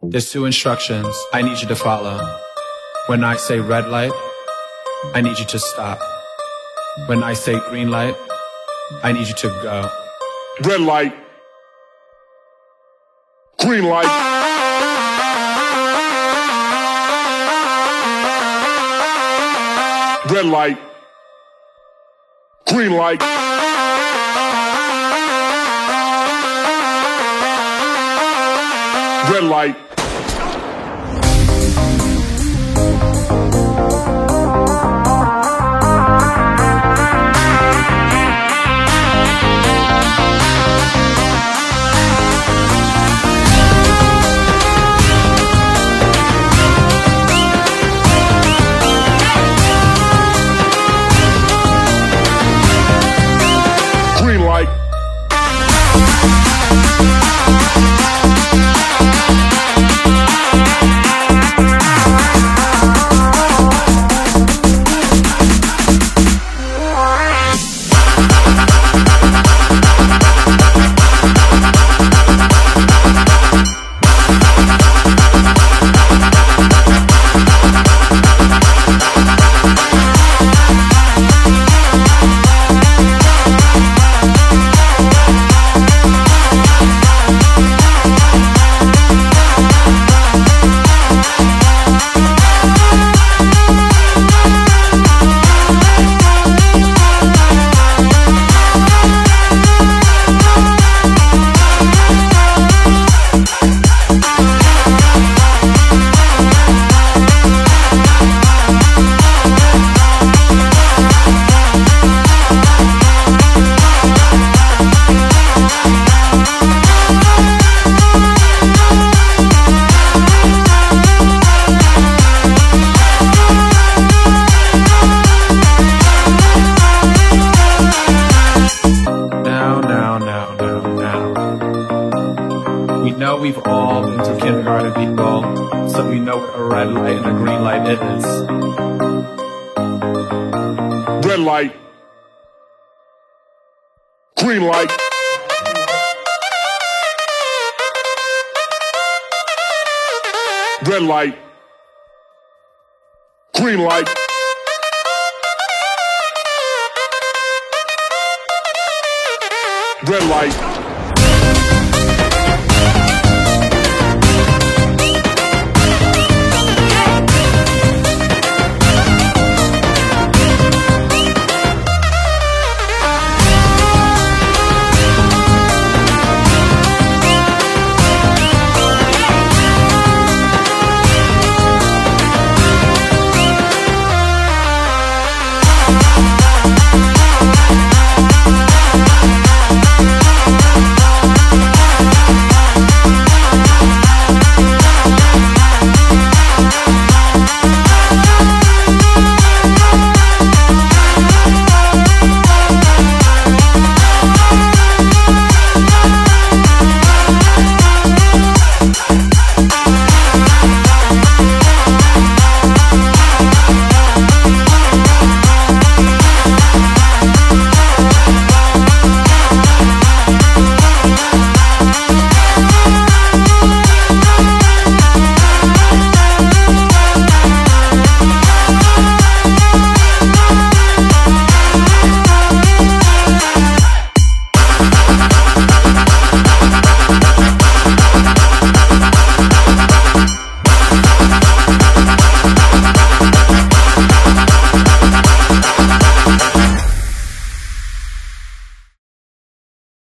There's two instructions I need you to follow. When I say red light, I need you to stop. When I say green light, I need you to go. Red light. Green light. Red light. Green light. Red light. Green light. We know we've all been to kindergarten people, so we know what a red light and a green light is. Red light. Green light. Red light. Green light. Red light.